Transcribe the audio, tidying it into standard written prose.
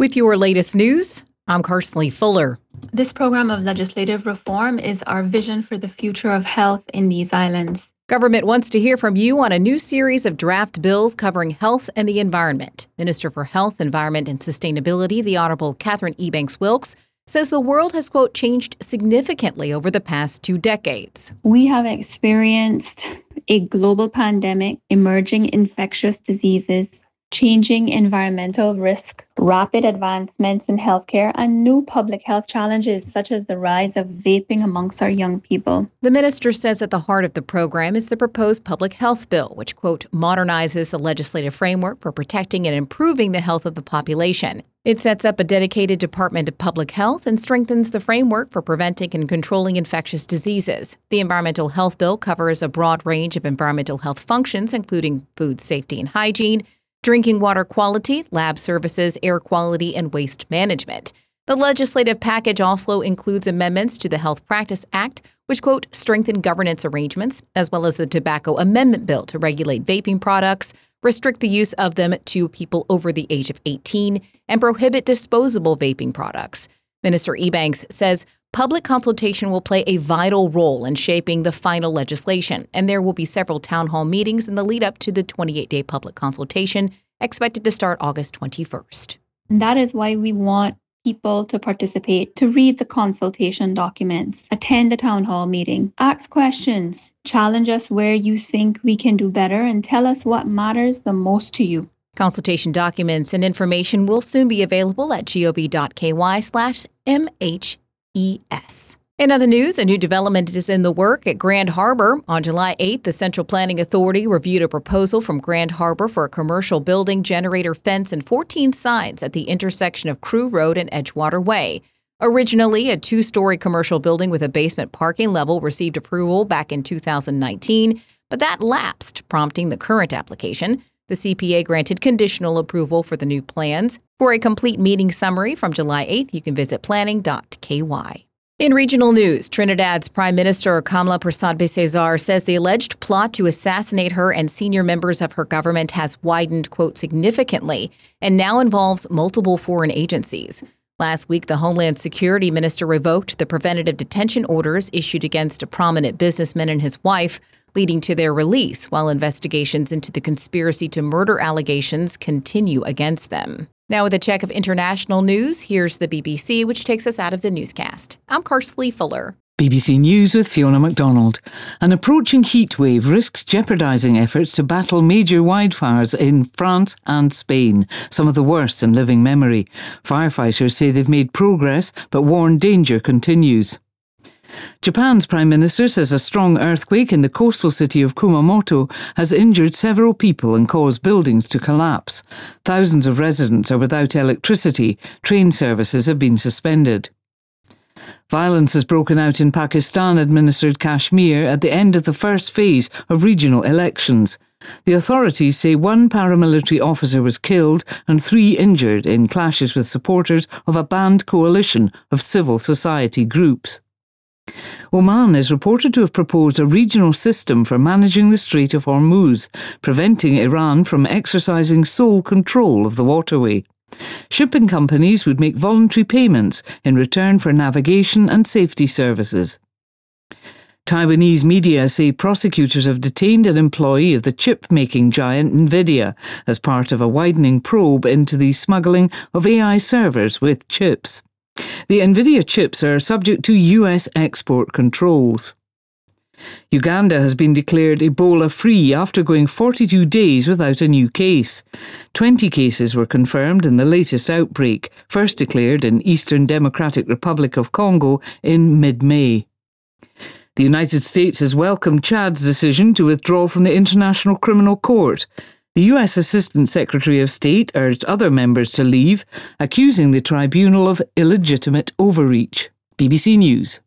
With your latest news, I'm Carsley Fuller. This program of legislative reform is our vision for the future of health in these islands. Government wants to hear from you on a new series of draft bills covering health and the environment. Minister for Health, Environment and Sustainability, the Honorable Catherine Ebanks-Wilkes, says the world has, quote, changed significantly over the past 2 decades. We have experienced a global pandemic, emerging infectious diseases, changing environmental risk, rapid advancements in healthcare, and new public health challenges such as the rise of vaping amongst our young people. The minister says at the heart of the program is the proposed public health bill, which, quote, modernizes the legislative framework for protecting and improving the health of the population. It sets up a dedicated Department of Public Health and strengthens the framework for preventing and controlling infectious diseases. The environmental health bill covers a broad range of environmental health functions, including food safety and hygiene, drinking water quality, lab services, air quality, and waste management. The legislative package also includes amendments to the Health Practice Act, which, quote, strengthen governance arrangements, as well as the Tobacco Amendment Bill to regulate vaping products, restrict the use of them to people over the age of 18, and prohibit disposable vaping products. Minister Ebanks says public consultation will play a vital role in shaping the final legislation, and there will be several town hall meetings in the lead up to the 28-day public consultation expected to start August 21st. And that is why we want people to participate, to read the consultation documents, attend a town hall meeting, ask questions, challenge us where you think we can do better, and tell us what matters the most to you. Consultation documents and information will soon be available at gov.ky/MHES. In other news, a new development is in the work at Grand Harbor. On July 8th, the Central Planning Authority reviewed a proposal from Grand Harbor for a commercial building, generator fence, and 14 signs at the intersection of Crew Road and Edgewater Way. Originally, a 2-story commercial building with a basement parking level received approval back in 2019, but that lapsed, prompting the current application. The CPA granted conditional approval for the new plans. For a complete meeting summary from July 8th, you can visit planning.ky. In regional news, Trinidad's Prime Minister Kamla Persad-Bissessar says the alleged plot to assassinate her and senior members of her government has widened, quote, significantly and now involves multiple foreign agencies. Last week, the Homeland Security Minister revoked the preventative detention orders issued against a prominent businessman and his wife, leading to their release, while investigations into the conspiracy to murder allegations continue against them. Now with a check of international news, here's the BBC, which takes us out of the newscast. I'm Carsley Fuller. BBC News with Fiona MacDonald. An approaching heat wave risks jeopardising efforts to battle major wildfires in France and Spain, some of the worst in living memory. Firefighters say they've made progress, but warn danger continues. Japan's Prime Minister says a strong earthquake in the coastal city of Kumamoto has injured several people and caused buildings to collapse. Thousands of residents are without electricity. Train services have been suspended. Violence has broken out in Pakistan-administered Kashmir at the end of the first phase of regional elections. The authorities say 1 paramilitary officer was killed and 3 injured in clashes with supporters of a banned coalition of civil society groups. Oman is reported to have proposed a regional system for managing the Strait of Hormuz, preventing Iran from exercising sole control of the waterway. Shipping companies would make voluntary payments in return for navigation and safety services. Taiwanese media say prosecutors have detained an employee of the chip-making giant Nvidia as part of a widening probe into the smuggling of AI servers with chips. The Nvidia chips are subject to US export controls. Uganda has been declared Ebola-free after going 42 days without a new case. 20 cases were confirmed in the latest outbreak, first declared in Eastern Democratic Republic of Congo in mid-May. The United States has welcomed Chad's decision to withdraw from the International Criminal Court. The US Assistant Secretary of State urged other members to leave, accusing the tribunal of illegitimate overreach. BBC News.